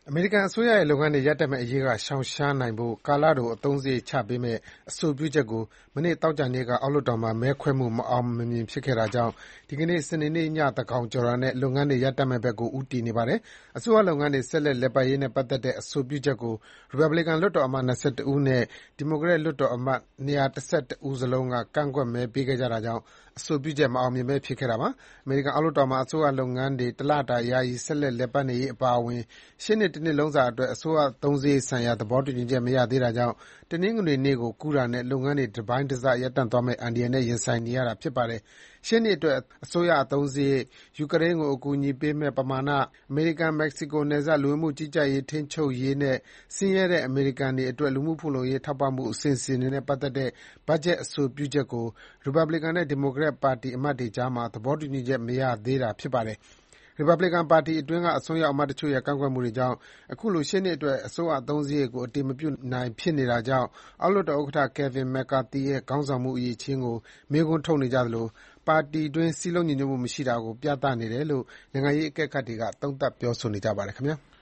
အမေရိကန်အစိုးရရဲ့လုပ်ငန်းတွေရပ်တန့်မယ့်အရေးကရှောင်ရှားနိုင်ဖို့ကာလတိုအသုံးစရိတ်ချပေးမယ့်အဆိုပြုချက်ကိုမနေ့သောကြာနေ့ကအောက်လွှတ်တော်မှာမဲခွဲမှုမအောင်မမြင်ဖြစ်ခဲ့တာကြောင့်ဒီကနေ့စနေနေ့ညသန်းခေါင်ကျော်တာနဲ့လုပ်ငန်းတွေရပ်တန့်မယ့်ဘက်ကိုဦးတည်နေပါတယ်။အစိုးရလုပ်ငန်းတွေဆက်လက်လည်ပတ်ရေးနဲ့ပတ်သက်တဲ့အဆိုပြုချက်ကိုရီပတ်ဘလီကန်လွှတ်တော်အမတ်၂၁ဦးနဲ့ဒီမိုကရက်လွှတ်တော်အမတ်၂၁၁ဦးစလုံးကကန့်ကွက်မဲပေးခဲ့ကြတာကြောင့်အဆိုပြုချက်မအောင်မြင်ဘဲဖြစ်ခဲ့တာပါ။အမေရိကန်အောက်လွှတ်တော်မှာအစိုးရလုပ်ငန်းတွေတလတာယာယီဆက်လက်လည်ပတ်နေရေးအပါအဝင်ရှေ့နှစ်တနှစ်လုံးစာအတွက်အစိုးရအသုံးစရိတ်ဆိုင်ရာသဘောတူညီချက်မရသေးတာကြောင့်တနင်္ဂနွေနေ့ကိုကူးတာနဲ့လုပ်ငန်းတွေတပိုင်းတစရပ်တန့်သွားမယ့်အန္တရာယ်နဲ့ရင်ဆိုင်နေရတာဖြစ်ပါတယ်။ရှေ့နှစ်အတွက်အစိုးရအသုံးစရိတ်၊ယူကရိန်းကိုအကူအညီပေးမယ့်ပမာဏ၊အမေရိကန်-မက္ကဆီကိုနယ်စပ်လူဝင်မှုကြီးကြပ်ရေးထိန်းချုပ်ရေးနဲ့ဆင်းရဲတဲ့အမေရိကန်တွေအတွက်လူမှုဖူလုံရေးထောက်ပံ့မှုအစီအစဉ်တွေနဲ့ပတ်သက်တဲ့ဘတ်ဂျက်အဆိုပြုချက်ကိုရီပတ်ဘလီကန်နဲ့ဒီမိုကရက်ပါတီအမတ်တွေကြားမှာသဘောတူညီချက်မရသေးတာဖြစ်ပါတယ်။ရီပတ်ဘလီကန်ပါတီအတွင်းကအစွန်းရောက်အမတ်တချို့ရဲ့ကန့်ကွက်မှုတွေကြောင့်အခုလိုရှေ့နှစ်အတွက်အစိုးရအသုံးစရိတ်ကိုအတည်မပြုနိုင်ဖြစ်နေတာကြောင့်အောက်လွှတ်တော်ဥက္ကဋ္ဌ Kevin McCarthy ရဲ့ခေါင်းဆောင်မှုအရည်အချင်းကိုမေးခွန်းထုတ်နေကြသလိုပါတီတွင်းစည်းလုံးညီညွတ်မှုမရှိတာကိုပြသနေတယ်လို့နိုင်ငံရေးအကဲခတ်တွေကသုံးသပ်ပြောဆိုနေကြပါတယ်ခင်ဗျာ။